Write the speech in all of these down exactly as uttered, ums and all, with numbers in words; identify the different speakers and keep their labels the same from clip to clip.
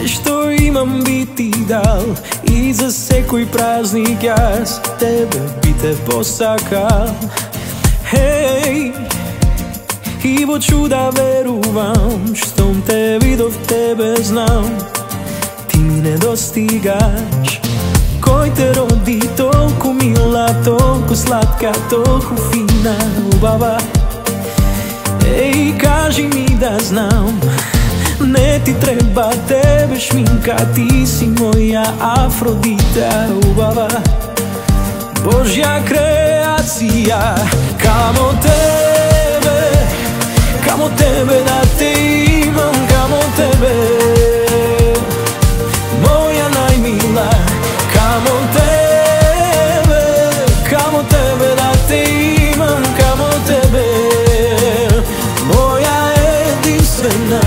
Speaker 1: Sve što imam bi ti dal i za sekoj praznik jaz tebe bi te posakal. Hej, i hoću da verujem štom te vidov, tebe znam, ti mi ne dostigaš. Koj te rodi toliko mila, toliko slatka, toliko fina ljubava. Ej, kaži mi da znam, ne ti treba tebe šminka, ti si moja Afrodita ljubava. Božja kreacija, kamo tebe, kamo tebe da te imam, kamo tebe, moja najmila, kamo tebe, kamo tebe da te imam, kamo tebe, moja jedinstvena.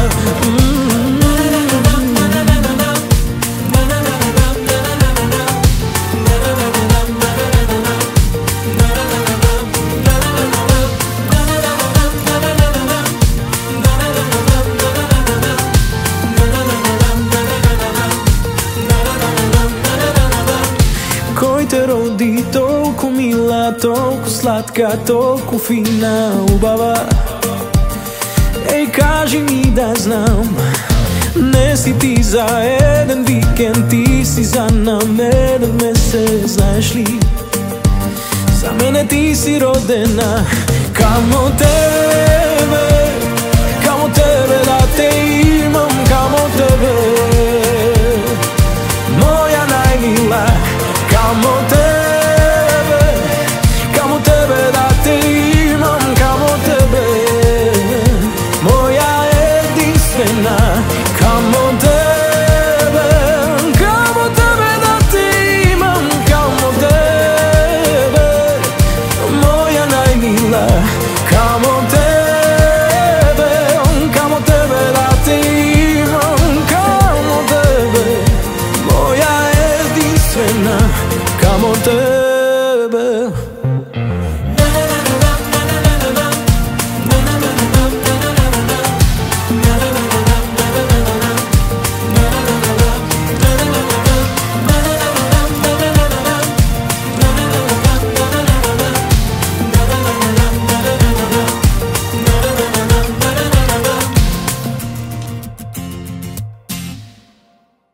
Speaker 1: Koj te rodi toliko mila, toliko slatka, toliko fina ljubava. Ej, kaži mi da znam, ne si ti za jedan vikend, ti si za nam jedan mesec, znaš li? Za mene ti si rodena, kamo tebe, kamo tebe da te imam, kamo tebe, moja najmila, kamo tebe, kamo tebe da te imam, kamo tebe, moja jedinstvena, kamo tebe, kamo tebe da te imam, kamo tebe, moja najmila.